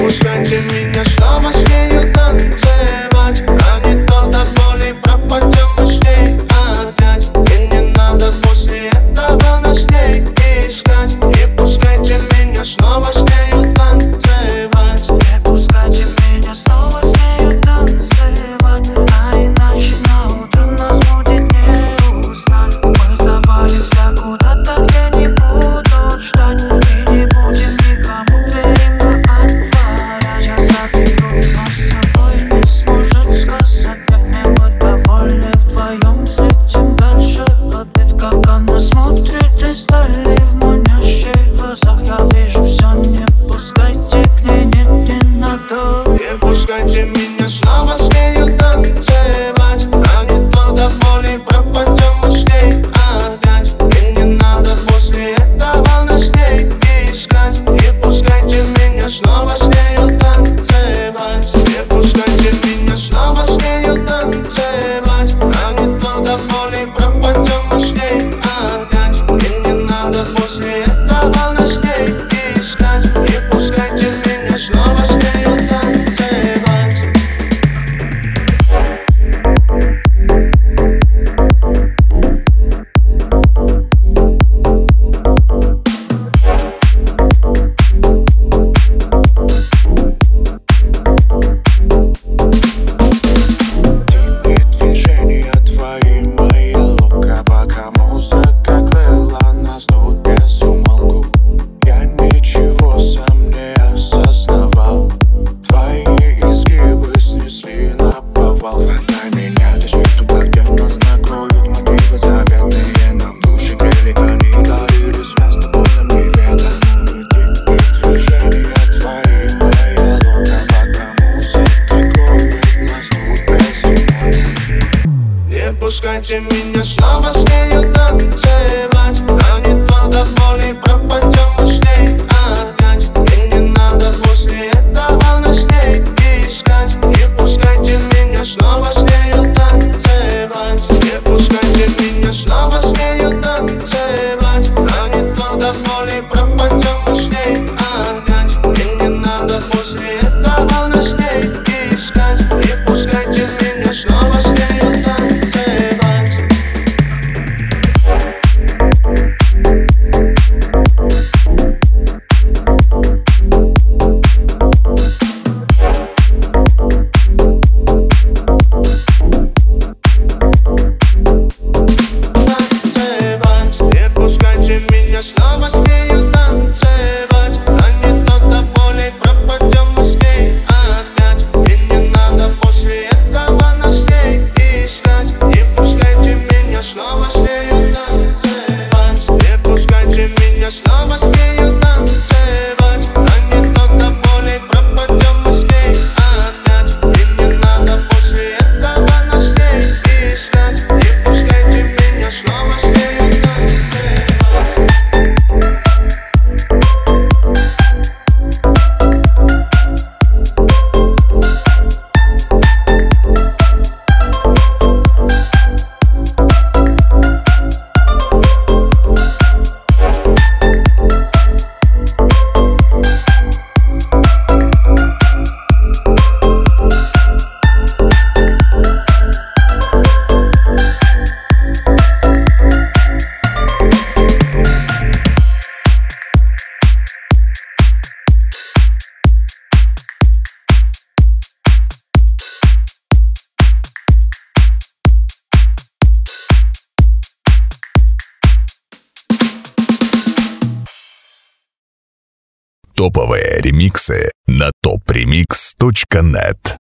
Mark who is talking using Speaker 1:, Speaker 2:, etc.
Speaker 1: пускайте меня снова с нею танцевать, а не то до боли пропадем мы с ней опять. И не надо после этого нас с ней искать. Не пускайте меня снова с нею танцевать.
Speaker 2: Не пускайте меня снова с нею танцевать, а иначе на утро нас будет не узнать. Мы завалимся куда-то, где не будут ждать, и не будем никому двери мы отворять. Я заберу нас с собой, не сможет сказать нет, не мы довольны вдвоем. Слетим дальше от бед, как она смотрит из дали в манящих глазах. Я вижу все, не пускайте к ней, нет, не надо.
Speaker 1: Не пускайте меня снова с нею танцевать, а не то до боли пропадем мы с ней опять. И не надо после этого нас с ней искать. Не пускайте меня снова с нею танцевать. Не пускайте меня снова с нею танцевать, а не то до боли пропадем мы с ней опять. И не надо после этого нас с ней искать. Не пускайте меня снова с нею танцевать.
Speaker 3: Движения твои, моя лука, пока музыка крыла нас тут без умолку. Я ничего сам не осознавал, твои изгибы снесли наповал. Хватай меня, тащи туда, где нас накроют мотивы заветные. Нам души грели, они дарили связь, с тобой нам неведомую. Движения твои, моя лука, пока музыка кроет нас тут без умолку.
Speaker 1: Не пускайте меня снова с нею танцевать, а не то до боли пропадем мы с ней опять. И не надо после этого нас с ней искать. Не пускайте меня снова с нею танцевать. Не пускайте меня снова с нею танцевать, а не то до боли пропадем мы с ней опять. И не надо после этого нас с ней искать. Не пускайте меня снова с нею танцевать. Не пускайте меня снова с нею танцевать, а не то до боли пропадем мы с ней опять. И не надо после этого нас с ней искать. Не пускайте меня снова с нею танцевать. Не пускайте меня снова с нею танцевать, а не то до боли пропадем мы с ней опять. И не надо после этого нас с ней искать. Не пускайте меня снова с нею танцевать.
Speaker 4: Топовые ремиксы на topremix.net.